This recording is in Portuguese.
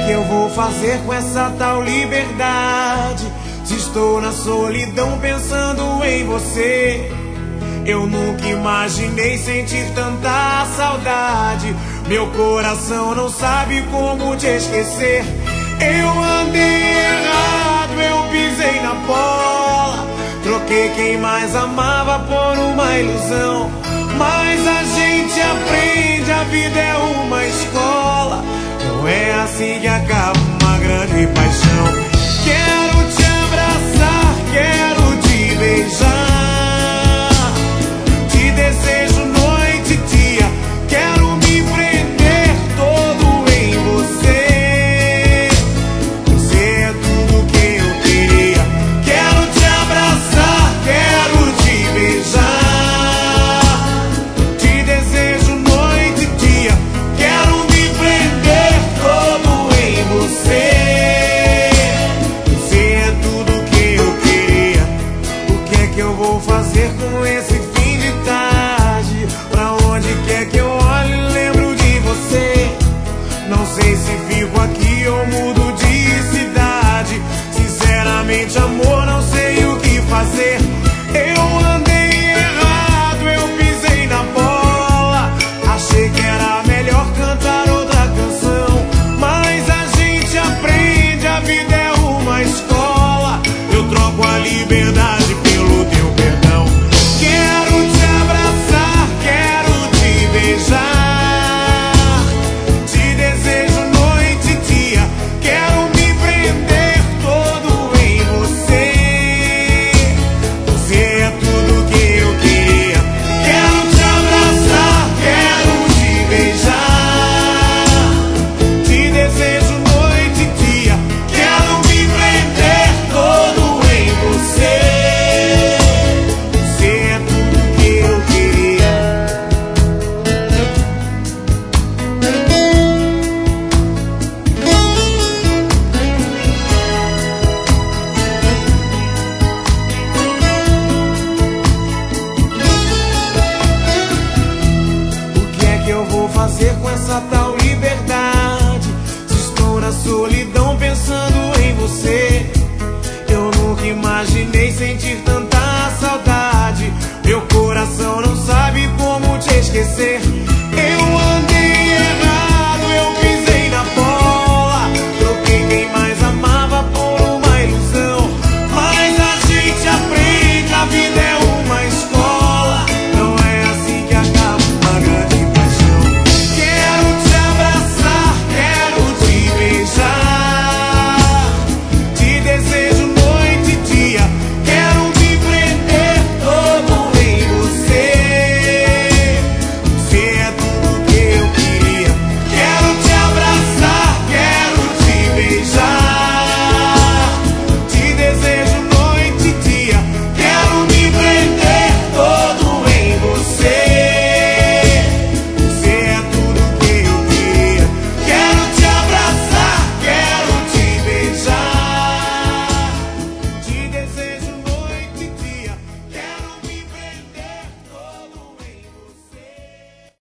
que eu vou fazer com essa tal liberdade? Se estou na solidão pensando em você, eu nunca imaginei sentir tanta saudade. Meu coração não sabe como te esquecer. Eu andei errado, eu pisei na bola, troquei quem mais amava por uma ilusão. Mas a gente aprende, a vida é uma escola. Não é assim que acaba uma grande paixão. Quero te abraçar, quero te beijar, te desejo noite e dia, quero me prender todo em você. Você é tudo que eu queria. Quero te abraçar, quero te beijar, te desejo noite e dia, quero me prender todo em você. Você é tudo que eu queria. O que é que eu vou fazer com esse fim de tarde? Pra onde quer que eu olhe, lembro de você. Não sei se fico aqui ou mudo de cidade. Sinceramente, amor, não sei o que fazer. Eu andei errado, eu pisei na bola, achei que era melhor cantar outra canção. Mas a gente aprende, a vida é uma escola. Eu troco a liberdade pelo teu perdão. Quero te abraçar, quero te beijar, te desejo noite e dia, quero me prender todo em você. Você é tudo que eu queria. Quero te abraçar, quero te beijar, te desejo noite e dia, quero me prender todo em você. Você é tudo que eu queria. O que é que eu vou fazer com essa tal liberdade? Se estou na solidão